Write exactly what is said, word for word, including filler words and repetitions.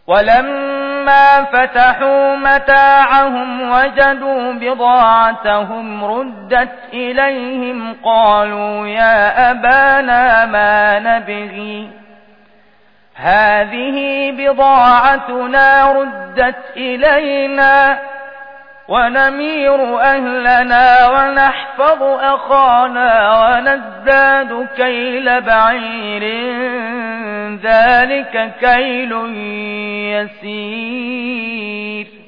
ولما فتحوا متاعهم وجدوا بضاعتهم ردت إليهم قالوا يا أبانا ما نبغي هذه بضاعتنا ردت إلينا ونمير أهلنا ونحفظ أخانا ونزداد كيل بعير ذلك كيل يسير